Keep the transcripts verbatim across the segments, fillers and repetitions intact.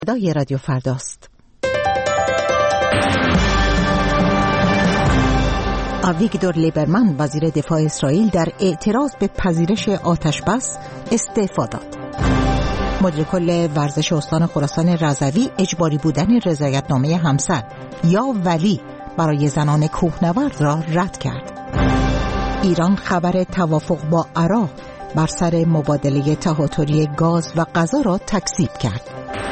صدای رادیو فرداست. آویگدور لیبرمن وزیر دفاع اسرائیل در اعتراض به پذیرش آتشبس استعفا داد. مدیر کل ورزش استان خراسان رضوی اجباری بودن رضایتنامه همسر یا ولی برای زنان کوهنورد را رد کرد. ایران خبر توافق با عراق بر سر مبادله تهاتری گاز و غذا را تکذیب کرد.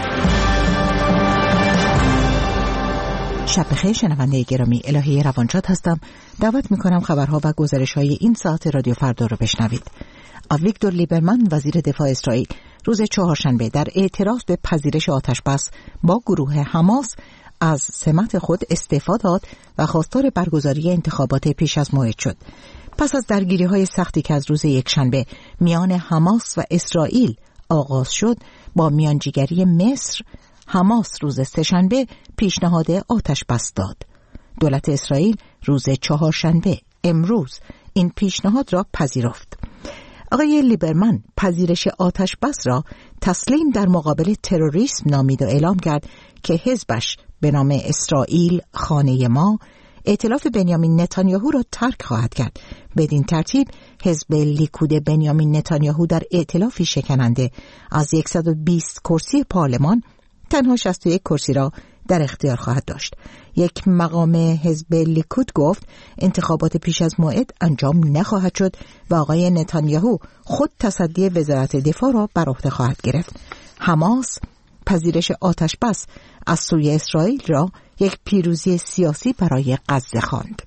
شب بخیر شنونده گرامی، الهی روانشاد هستم. دعوت میکنم خبرها و گزارش‌های این ساعت رادیو فردا را بشنوید. آویگدور لیبرمن وزیر دفاع اسرائیل روز چهارشنبه در اعتراض به پذیرش آتشبس با گروه حماس از سمت خود استعفا داد و خواستار برگزاری انتخابات پیش از موعد شد. پس از درگیری‌های سختی که از روز یکشنبه میان حماس و اسرائیل آغاز شد، با میانجیگری مصر حماس روز سه‌شنبه پیشنهاد آتشبس داد. دولت اسرائیل روز چهارشنبه امروز این پیشنهاد را پذیرفت. آقای لیبرمن پذیرش آتشبس را تسلیم در مقابل تروریسم نامید و اعلام کرد که حزبش به نام اسرائیل خانه ما ائتلاف بنیامین نتانیاهو را ترک خواهد کرد. بدین ترتیب حزب لیکود بنیامین نتانیاهو در ائتلافی شکننده از صد و بیست کرسی پارلمان تنها شصت و یک کرسی را در اختیار خواهد داشت. یک مقام حزب لیکود گفت انتخابات پیش از موعد انجام نخواهد شد و آقای نتانیاهو خود تصدی وزارت دفاع را بر عهده خواهد گرفت. حماس پذیرش آتشبس از سوی اسرائیل را یک پیروزی سیاسی برای غزه خواند.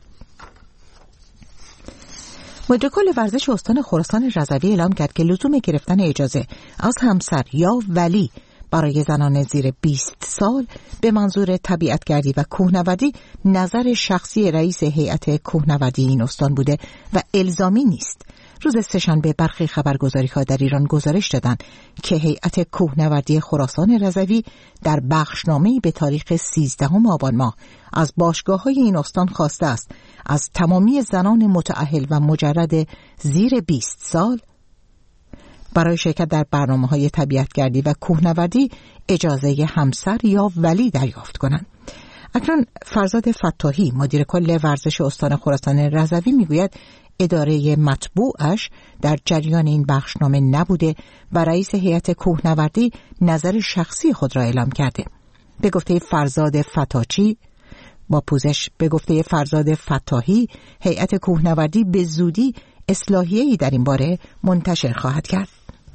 مدیر کل ورزش استان خراسان رضوی اعلام کرد که لزوم گرفتن اجازه از همسر یا ولی برای زنان زیر بیست سال به منظور طبیعتگردی و کوهنوردی نظر شخصی رئیس هیئت کوهنوردی این استان بوده و الزامی نیست. روز سه‌شنبه برخی خبرگزاری‌ها در ایران گزارش دادند که هیئت کوهنوردی خراسان رضوی در بخشنامه‌ای به تاریخ سیزدهم آبان ماه از باشگاه‌های این استان خواسته است از تمامی زنان متأهل و مجرد زیر بیست سال برای شرکت در برنامه‌های طبیعتگردی و کوهنوردی اجازه همسر یا ولی دریافت کنند. اکنون فرزاد فتاحی مدیر کل ورزش استان خراسان رضوی میگوید اداره مطبوعش در جریان این بخشنامه نبوده و رئیس هیئت کوهنوردی نظر شخصی خود را اعلام کرده. به گفته فرزاد فتاحی با پوزش به گفته فرزاد فتاحی هیئت کوهنوردی به زودی اصلاحیه‌ای در این باره منتشر خواهد کرد.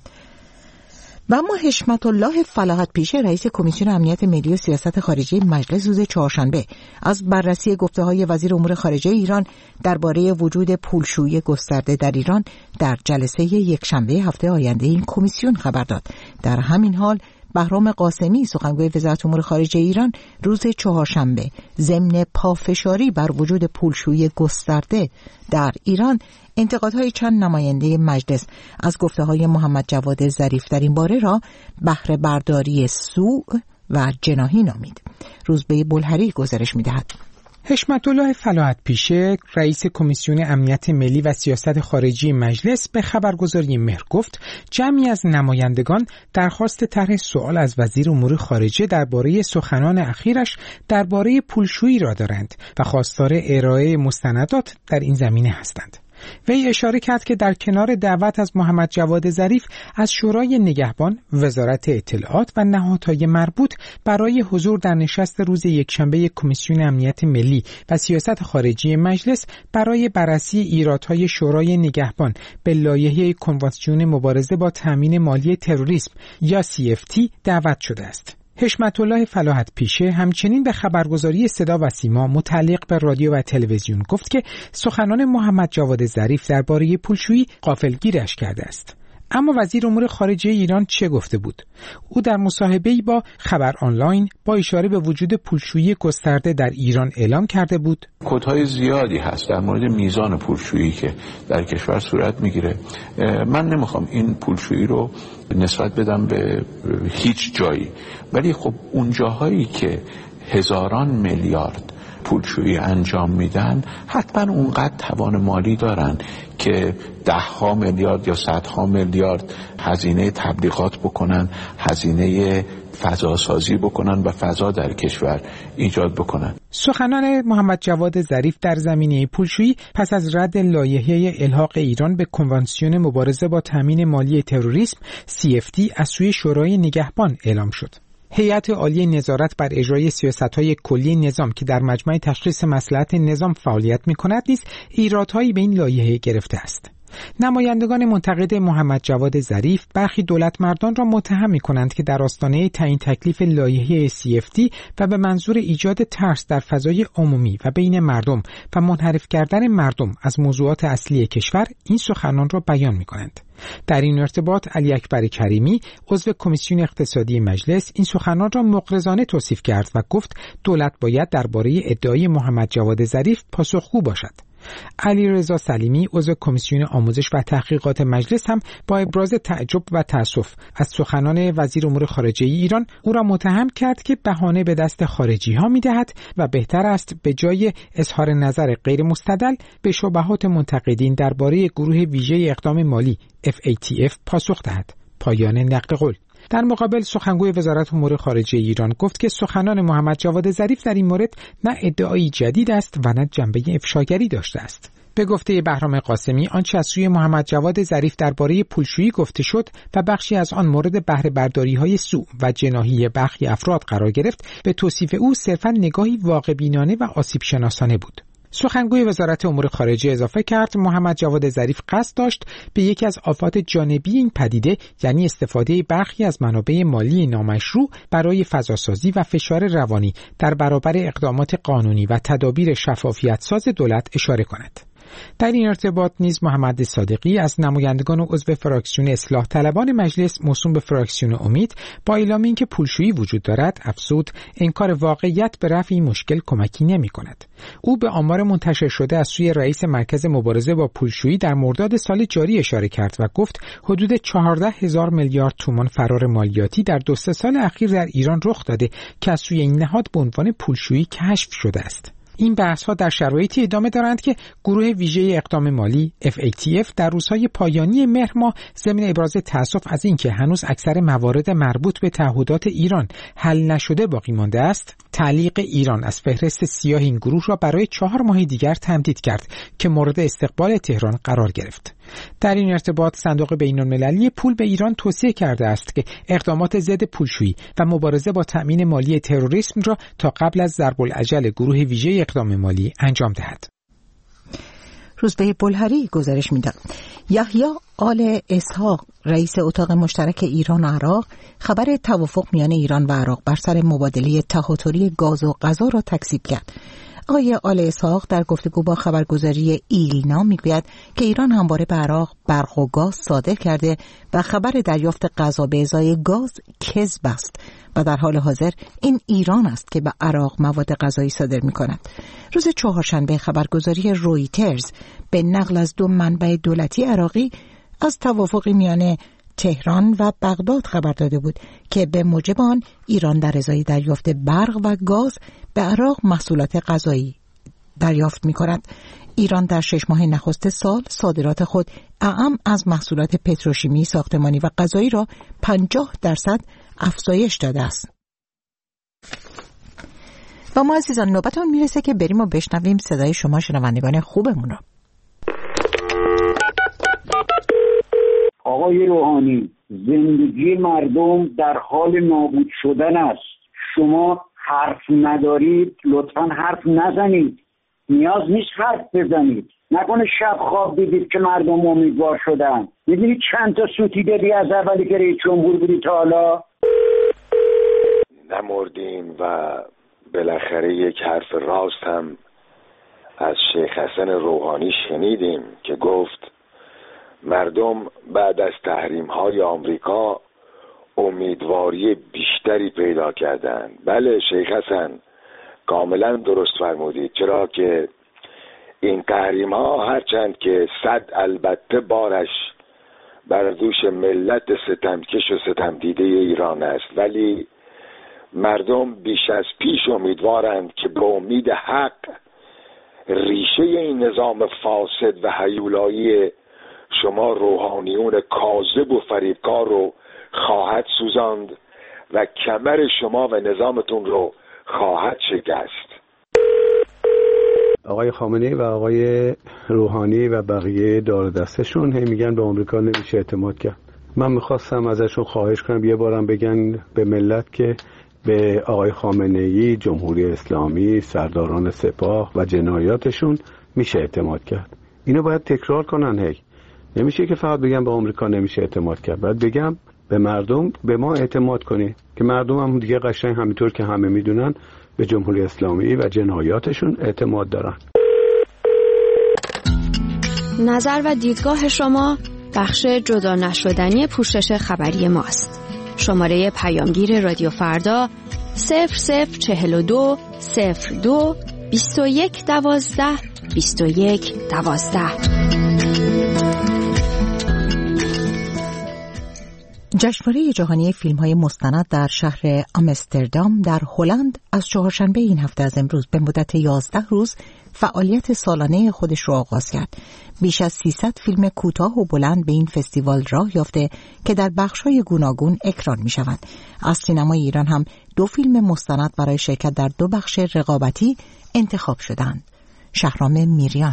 و اما حشمت الله فلاحت پیشه رئیس کمیسیون امنیت ملی و سیاست خارجی مجلس روز چهارشنبه از بررسی گفته‌های وزیر امور خارجه ایران درباره وجود پولشویی گسترده در ایران در جلسه یکشنبه هفته آینده این کمیسیون خبر داد. در همین حال بهرام قاسمی سخنگوی وزارت امور خارجه ایران روز چهارشنبه ضمن پافشاری بر وجود پولشویی گسترده در ایران انتقادهای چند نماینده مجلس از گفته‌های محمد جواد ظریف در این باره را بهره برداری سوء و جناحی نامید. روزبه بلهری گزارش می‌دهد. حشمت الله فلاحت پیشه رئیس کمیسیون امنیت ملی و سیاست خارجی مجلس به خبرگزاری مهر گفت جمعی از نمایندگان درخواست طرح سوال از وزیر امور خارجه درباره سخنان اخیرش درباره پولشویی را دارند و خواستار ارائه مستندات در این زمینه هستند. وی اشاره کرد که در کنار دعوت از محمد جواد ظریف از شورای نگهبان، وزارت اطلاعات و نهادهای مربوط برای حضور در نشست روز یکشنبه کمیسیون امنیت ملی و سیاست خارجی مجلس برای بررسی ایرادهای شورای نگهبان به لایحه کنوانسیون مبارزه با تامین مالی تروریسم یا سی اف تی دعوت شده است. حشمت الله فلاحت پیشه همچنین به خبرگزاری صدا و سیما متعلق به رادیو و تلویزیون گفت که سخنان محمد جواد ظریف درباره پولشویی غافلگیرش کرده است. اما وزیر امور خارجه ایران چه گفته بود؟ او در مصاحبه‌ای با خبر آنلاین با اشاره به وجود پولشویی گسترده در ایران اعلام کرده بود کدهای زیادی هست در مورد میزان پولشویی که در کشور صورت میگیره. من نمیخوام این پولشویی رو نسبت بدم به هیچ جایی، ولی خب اون جاهایی که هزاران میلیارد پولشویی انجام میدن حتما اونقدر توان مالی دارن که ده ها میلیارد یا صدها میلیارد هزینه تبلیغات بکنن، هزینه فضاسازی بکنن و فضا در کشور ایجاد بکنن. سخنان محمد جواد ظریف در زمینه پولشویی پس از رد لایحه الحاق ایران به کنوانسیون مبارزه با تامین مالی تروریسم سی اف تی از سوی شورای نگهبان اعلام شد. هیئت عالی نظارت بر اجرای سیاست‌های کلی نظام که در مجمع تشخیص مصلحت نظام فعالیت می‌کند نیز ایرادهایی به این لایحه گرفته است. نمایندگان منتقد محمد جواد ظریف برخی دولت مردان را متهم می‌کنند که در آستانه تعیین تکلیف لایحه سی اف تی و به منظور ایجاد ترس در فضای عمومی و بین مردم و منحرف کردن مردم از موضوعات اصلی کشور این سخنان را بیان می‌کنند. در این ارتباط علی اکبر کریمی عضو کمیسیون اقتصادی مجلس این سخنان را مغرضانه توصیف کرد و گفت دولت باید درباره ادعای محمد جواد ظریف پاسخگو باشد. علی رضا سلیمی عضو کمیسیون آموزش و تحقیقات مجلس هم با ابراز تعجب و تأسف از سخنان وزیر امور خارجه ایران او را متهم کرد که بهانه به دست خارجی ها می دهد و بهتر است به جای اظهار نظر غیر مستدل به شبهات منتقدین درباره گروه ویژه اقدام مالی اف ای تی اف پاسخ دهد. پایان نقل قول. در مقابل سخنگوی وزارت امور خارجه ایران گفت که سخنان محمد جواد ظریف در این مورد نه ادعایی جدید است و نه جنبه افشاگری داشته است. به گفته بهرام قاسمی آنچه از سوی محمد جواد ظریف درباره پولشویی گفته شد و بخشی از آن مورد بهره برداری‌های سوء و جناحی برخی افراد قرار گرفت به توصیف او صرفاً نگاهی واقع بینانه و آسیب شناسانه بود. سخنگوی وزارت امور خارجه اضافه کرد محمد جواد ظریف قصد داشت به یکی از آفات جانبی این پدیده یعنی استفاده برخی از منابع مالی نامشروع برای فضاسازی و فشار روانی در برابر اقدامات قانونی و تدابیر شفافیت ساز دولت اشاره کند. در این ارتباط نیز محمد صادقی از نمایندگان و عضو فراکسیون اصلاح طلبان مجلس موسوم به فراکسیون امید با اعلام اینکه پولشویی وجود دارد افزود انکار واقعیت به رفع این مشکل کمکی نمی کند. او به آمار منتشر شده از سوی رئیس مرکز مبارزه با پولشویی در مرداد سال جاری اشاره کرد و گفت حدود چهارده هزار میلیارد تومان فرار مالیاتی در دو سه سال اخیر در ایران رخ داده که از سوی این نهاد به عنوان پولشویی کشف شده است. این بحث‌ها در شرایطی ادامه دارند که گروه ویژه اقدام مالی اف ای تی اف در روزهای پایانی مهر ماه ضمن ابراز تأسف از اینکه هنوز اکثر موارد مربوط به تعهدات ایران حل نشده باقی مانده است، تعلیق ایران از فهرست سیاه این گروه را برای چهار ماه دیگر تمدید کرد که مورد استقبال تهران قرار گرفت. در این ارتباط صندوق بین‌المللی پول به ایران توصیه کرده است که اقدامات ضد پولشویی و مبارزه با تأمین مالی تروریسم را تا قبل از ضرب الاجل گروه ویژه اقدام مالی انجام دهد. روزبه بلهری گزارش می‌داد. یحیی آل اسحاق رئیس اتاق مشترک ایران و عراق خبر توافق میان ایران و عراق بر سر مبادله تهاتری گاز و غذا را تکذیب کرد. آقای آل اسحاق در گفتگو با خبرگزاری ایلینا میگوید که ایران همواره به عراق برق و گاز صادر کرده و خبر دریافت غذا به ازای گاز کذب است و در حال حاضر این ایران است که به عراق مواد غذایی صادر می‌کند. روز چهارشنبه خبرگزاری رویترز به نقل از دو منبع دولتی عراقی از توافقی میان تهران و بغداد خبر داده بود که به موجب آن ایران در ازای دریافت برق و گاز به عراق محصولات غذایی دریافت می‌کند. ایران در شش ماه نخست سال صادرات خود اعم از محصولات پتروشیمی، ساختمانی و غذایی را پنجاه درصد افزایش داده است. و ما عزیزان نوبتون میرسه که بریم و بشنویم صدای شما شنوندگان خوبمون را. آقای روحانی، زندگی مردم در حال نابود شدن است. شما حرف ندارید، لطفاً حرف نزنید. نیاز نیست حرف بزنید. نکنه شب خواب دیدید که مردم امیدوار شدن. میدونید چند تا سوتی دادی از اولی که رئیس جمهور بودی تا حالا؟ نمردیم و بالاخره یک حرف راست هم از شیخ حسن روحانی شنیدیم که گفت مردم بعد از تحریم‌های آمریکا امیدواری بیشتری پیدا کردند. بله شیخ حسن کاملا درست فرمودید، چرا که این تحریم‌ها هرچند که صد البته بارش بر دوش ملت ستمکش و ستمدیده ایران است، ولی مردم بیش از پیش امیدوارند که به امید حق ریشه این نظام فاسد و هیولایی شما روحانیون کاذب و فریبکار رو خواهد سوزاند و کمر شما و نظامتون رو خواهد شکست. آقای خامنه‌ای و آقای روحانی و بقیه دار دستشون هی میگن به آمریکا نمیشه اعتماد کرد. من میخواستم ازشون خواهش کنم یه بارم بگن به ملت که به آقای خامنه‌ای، جمهوری اسلامی، سرداران سپاه و جنایاتشون میشه اعتماد کرد. اینو باید تکرار کنن. هی نمیشه که فقط بگم به آمریکا نمیشه اعتماد کرد، باید بگم به مردم به ما اعتماد کنید که مردم هم دیگه قشنگ همینطور که همه میدونن به جمهوری اسلامی و جنایاتشون اعتماد دارن. نظر و دیدگاه شما بخش جدا نشدنی پوشش خبری ماست. شماره پیامگیر رادیو فردا صفر صفر چهل و دو صفر دو بیست و یک دوازده بیست و یک دوازده. جشنواره جهانی فیلم‌های مستند در شهر آمستردام در هلند از چهارشنبه این هفته از امروز به مدت یازده روز فعالیت سالانه خودش را آغاز کرد. بیش از سیصد فیلم کوتاه و بلند به این فستیوال راه یافته که در بخش‌های گوناگون اکران می‌شوند. از سینمای ایران هم دو فیلم مستند برای شرکت در دو بخش رقابتی انتخاب شدند. شهرام میریان.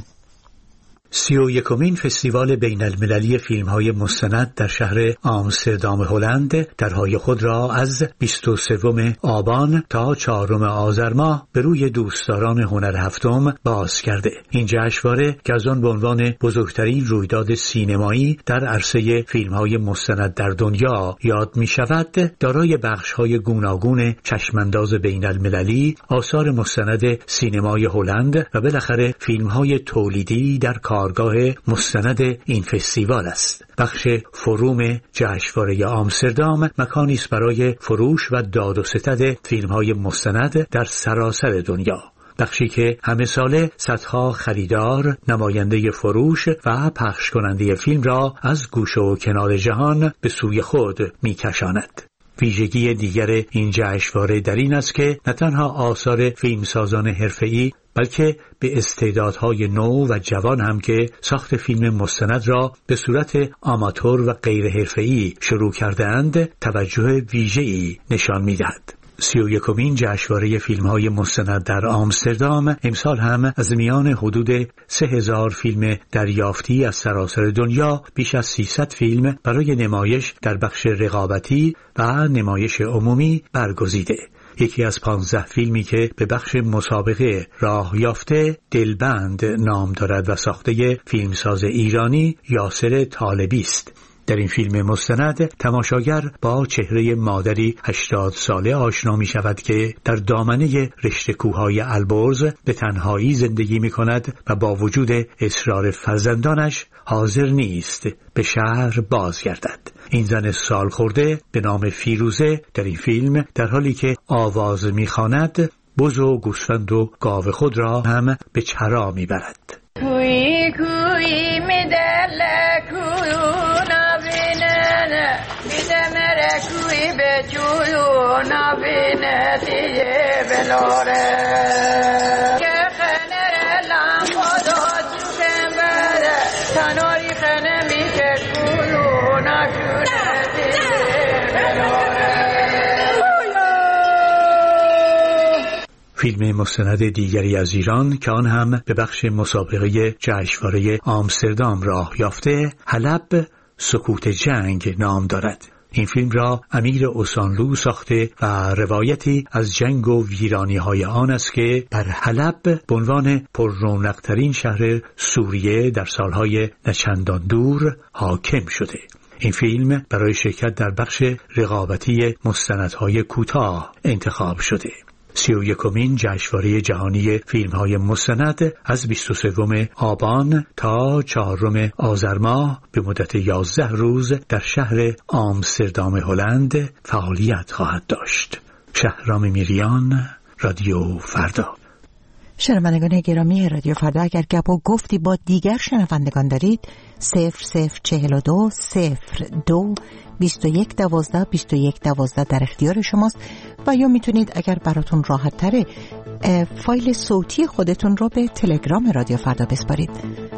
سی و یکمین فستیوال بین المللی فیلم‌های مستند در شهر آمستردام هلند درهای خود را از بیست و سوم آبان تا چهارم آذر ماه به روی دوستداران هنر هفتم باز کرده. این جشنواره که از آن به عنوان بزرگترین رویداد سینمایی در عرصه فیلم‌های مستند در دنیا یاد می‌شود، دارای بخش‌های گوناگون چشمانداز بین المللی، آثار مستند سینمای هلند و بالاخره فیلم‌های تولیدی در کار کارگاه مستند این فستیوال است. بخش فروم جشنواره آمستردام مکانی است برای فروش و داد و ستد فیلم‌های مستند در سراسر دنیا. بخشی که همه ساله صدها خریدار، نماینده فروش و پخش کننده فیلم را از گوشه و کنار جهان به سوی خود می‌کشاند. ویژگی دیگر این جشنواره در این است که نه تنها آثار فیلمسازان حرفه‌ای بلکه به استعدادهای نو و جوان هم که ساخت فیلم مستند را به صورت آماتور و غیر حرفه‌ای شروع کرده‌اند توجه ویژه‌ای نشان می‌دهد. سی و یکمین جشنواره فیلم‌های مستند در آمستردام امسال هم از میان حدود سه هزار فیلم دریافتی از سراسر دنیا بیش از سیصد فیلم برای نمایش در بخش رقابتی و نمایش عمومی برگزیده. یکی از پانزده فیلمی که به بخش مسابقه راه یافته دلبند نام دارد و ساخته فیلمساز ایرانی یاسر طالبی است. در این فیلم مستند تماشاگر با چهره مادری هشتاد ساله آشنا می شود که در دامنه رشته کوههای البرز به تنهایی زندگی می کند و با وجود اصرار فرزندانش حاضر نیست به شهر بازگردد. این زن سال خورده به نام فیروزه در این فیلم در حالی که آواز می خواند بز و گوسفند و گاو خود را هم به چرا می برد. کوی کوی می دل کویونا بینه میده مره کوی به جویونا بینه دیگه بلاره که خنره لامبادو چوکن بره تنوری خنه میشه کویونا شونه دیگه بلاره. فیلم مستند دیگری از ایران که آن هم به بخش مسابقه جشنواره آمستردام راه یافته، حلب سکوت جنگ نام دارد. این فیلم را امیر اوسانلو ساخته و روایتی از جنگ و ویرانی‌های آن است که بر حلب به عنوان پررونق‌ترین شهر سوریه در سالهای نچندان دور حاکم شده. این فیلم برای شرکت در بخش رقابتی مستندهای کوتاه انتخاب شده. سی و یکمین جشنواره جهانی فیلم‌های مستند از بیست و سوم آبان تا چهارم آذر ماه به مدت یازده روز در شهر آمستردام هلند فعالیت خواهد داشت. شهرام میریان، رادیو فردا. شنوندگان گرامی رادیو فردا، اگر گپ و گفتی با دیگر شنوندگان دارید، صفر صفر چهل و دو صفر دو بیست و یک دوازده بیست و یک دوازده در اختیار شماست و یا میتونید اگر براتون راحت تره فایل صوتی خودتون رو به تلگرام رادیو فردا بسپارید.